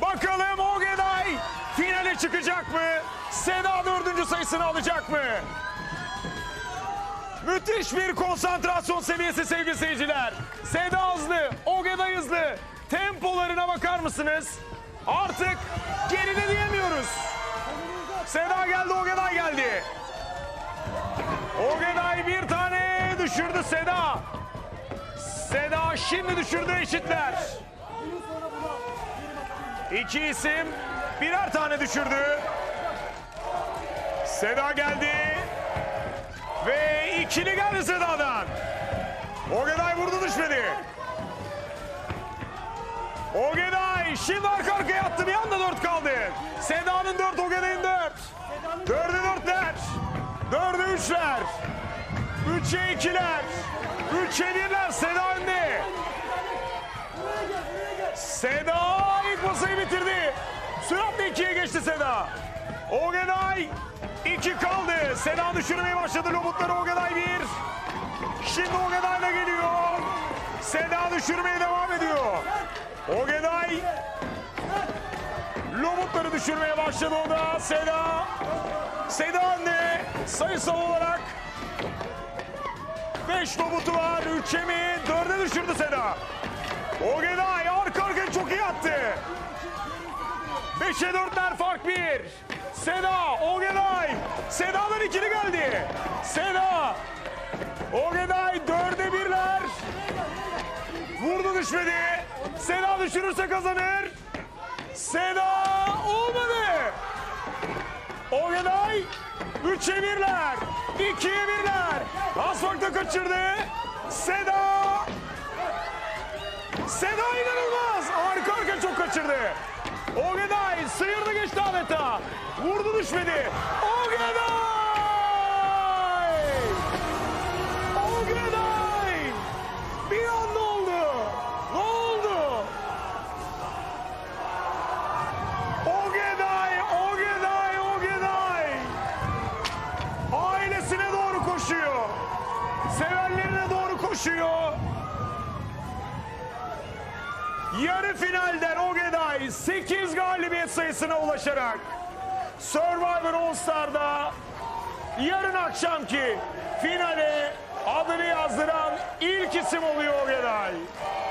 Bakalım Ogeday finale çıkacak mı? Seda 4. sayısını alacak mı? Müthiş bir konsantrasyon seviyesi sevgili seyirciler. Seda hızlı, Ogeday hızlı. Tempolarına bakar mısınız? Artık geride diyemiyoruz. Seda geldi, Ogeday geldi. Ogeday bir tane düşürdü Seda. Seda şimdi düşürdü, eşitler. İki isim birer tane düşürdü. Seda geldi. Ve ikili geldi Seda'dan. Ogeday vurdu, düşmedi. Ogeday şimdi arka arkaya attı, bir anda 4 kaldı. Seda'nın 4, Ogeday'ın 4. 4'e 4'ler. 4'e 3'ler. 3'e 2'ler. 3'e 1'ler. Seda önde. Seda ilk masayı bitirdi. Süratle 2'ye geçti Seda. Ogeday 2 kaldı. Seda düşürmeye başladı lobutları. Ogeday 1. Şimdi Ogeday da geliyor. Seda düşürmeye devam ediyor. Ogeday lobutları düşürmeye başladı o da. Seda önde. Sayısal olarak 5 lobutu var. 3'e mi? 4'e düşürdü Seda. Ogeday arka arkaya çok iyi attı. 5'e 4'ler, fark 1. Seda, Ogeday. Seda'dan ikili geldi. Seda. Ogeday 4'e 1'ler. Vurdu, düşmedi. Seda düşürürse kazanır. Seda olmadı. Ogeday 3'e 1'ler. 2'ye 1'ler. Asfakta kaçırdı. Seda inanılmaz. Arka arka çok kaçırdı. Ogeday sıyırdı, geçti adeta. Vurdu, düşmedi. Ogeday! Ogeday! Bir anda oldu. Ne oldu? Ogeday! Ailesine doğru koşuyor. Sevenlerine doğru koşuyor. Yarı finalden Ogeday 8 galibiyet sayısına ulaşarak Survivor All Star'da yarın akşamki finale adını yazdıran ilk isim oluyor Ogeday.